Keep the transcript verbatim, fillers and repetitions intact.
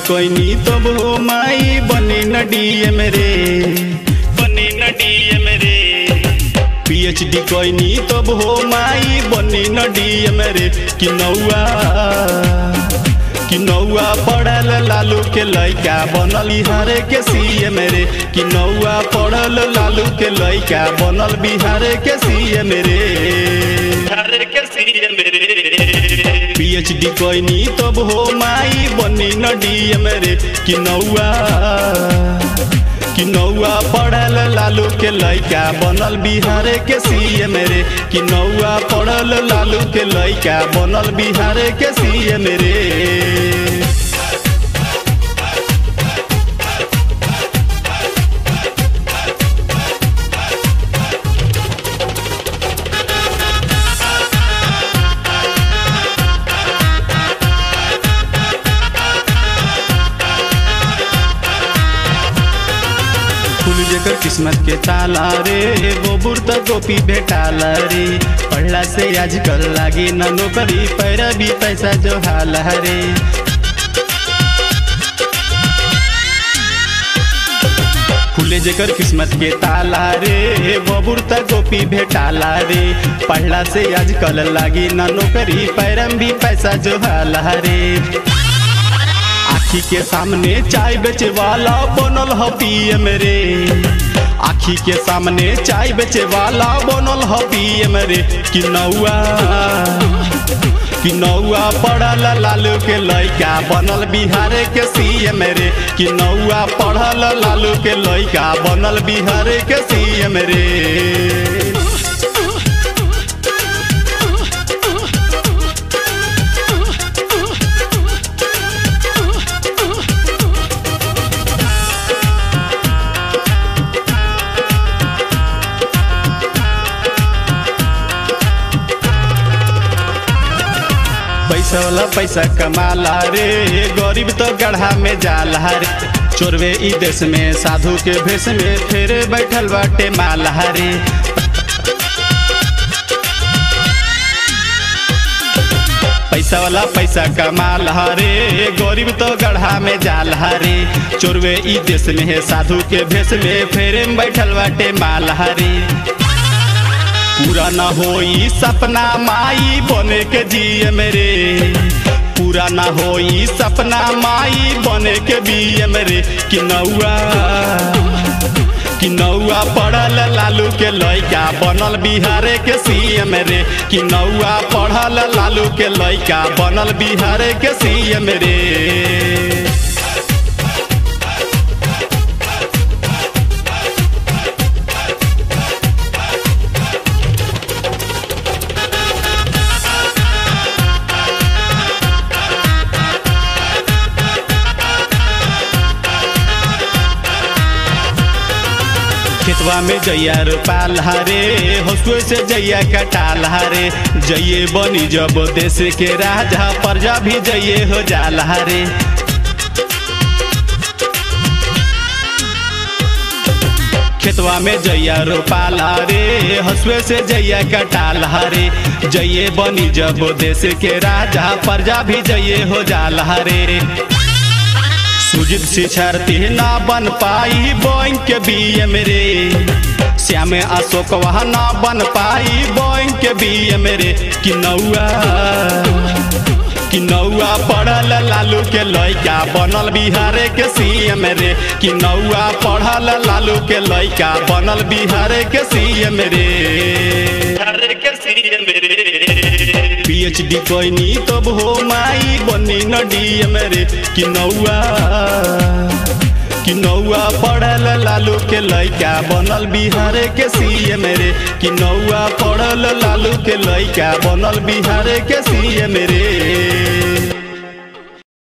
कोइनी तब हो माई बनी न डीएम रे, बनी न डीएम रे। पीएचडी कोइनी तब हो माई बनी न डीएम रे। कि नौआ कि नौआ पढ़ल लालू के लइका बनल बिहार के सीएम रे। कि नौआ पढ़ल लालू के लइका बनल बिहार के सीएम रे, बिहार के सीएम रे। पीएचडी कोइनी तब हो माई बनी न डीएम रे। कि नौआ कि नौआ पढ़ल लालू के लइका बनल बिहार के सीएम रे। कि नौआ पढ़ल लालू के लइका बनल बिहार के सीएम रे। जेकर किस्मत के ताला रे वो बुर्त गोपी भेटाला रे। पढ़ला से आजकल लागी न नौकरी पैरा भी पैसा जो हाल रे। खुले जेकर किस्मत के ताला रे वो बुर्त गोपी भेटाला रे। पढ़ला से आजकल लागी न नौकरी पैरा भी पैसा जो हाल रे। आखी के सामने चाय बेचे वाला बनल ह पीएम रे। आखी के सामने चाय बेचे वाला बनल ह पीएम रे। कि नौआ कि नौआ पढ़ल लालू के लइका बनल बिहार के सीएम रे। कि नौआ पढ़ल लालू के लइका बनल बिहार के सीएम रे। पैसा वाला पैसा कमाला रे, गरीब तो गढ़ा में जाला रे। चोरवे ई देश में साधु के भेष में फिर बैठल बाटे माला रे। पैसा वाला पैसा कमाला रे, गरीब तो गढ़ा में जाला रे। चोरवे ई देश में साधु के भेष में फिर बैठल बाटे माला रे। पूरा न होई सपना माई बने के जीएम रे। पूरा न होई सपना माई बने के बीएम रे। कि नौआ कि नौआ पढ़ल लालू के लइका बनल बिहार के सीएम रे। कि नौआ पढ़ल लालू के लइका बनल बिहार के सीएम रे। खेतवा में जैया रोपाल हरे, हसुए से जैया कटाल हरे। जइए बनी जब देश के राजा प्रजा भी जइए हो जाल हरे। खेतवा में जैया रोपाल हरे, हसुए से जैया कटाल हरे। जइए बनी जब देश के राजा प्रजा भी जइए हो जाल हरे। सुजित शिक्षार्थी ना बन पाई बैंक के बीएम रे। श्याम अशोक वह ना बन पाई बैंक के बीएम रे। कि नौआ कि नौआ पढ़ल लालू के लइका बनल बिहार के सीएम रे। कि नौआ पढ़ल लालू के लइका बनल बिहार के सीएम रे, बिहार के सीएम रे। पीएचडी कोइनी तब हो माई बनी न डीएम रे। कि नौआ कि नौआ पढ़ल लालू के लइका बनल बिहार के सीएम रे। कि नौआ पढ़ल लालू के लइका बनल बिहार के सीएम रे।